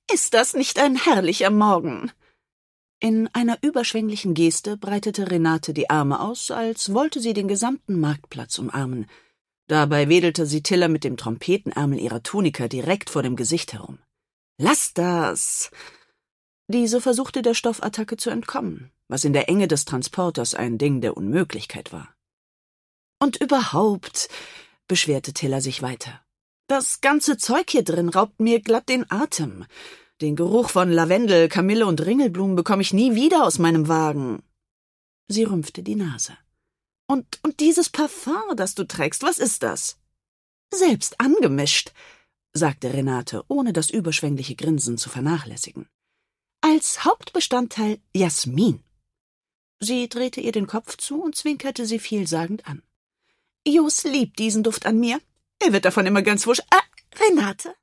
Ist das nicht ein herrlicher Morgen?« In einer überschwänglichen Geste breitete Renate die Arme aus, als wollte sie den gesamten Marktplatz umarmen. Dabei wedelte sie Tiller mit dem Trompetenärmel ihrer Tunika direkt vor dem Gesicht herum. »Lass das!« Diese versuchte der Stoffattacke zu entkommen, was in der Enge des Transporters ein Ding der Unmöglichkeit war. »Und überhaupt«, beschwerte Tiller sich weiter, »das ganze Zeug hier drin raubt mir glatt den Atem. Den Geruch von Lavendel, Kamille und Ringelblumen bekomme ich nie wieder aus meinem Wagen.« Sie rümpfte die Nase. Und dieses Parfum, das du trägst, was ist das?« »Selbst angemischt«, sagte Renate, ohne das überschwängliche Grinsen zu vernachlässigen. »Als Hauptbestandteil Jasmin.« Sie drehte ihr den Kopf zu und zwinkerte sie vielsagend an. »Jos liebt diesen Duft an mir. Er wird davon immer ganz wusch. Renate?«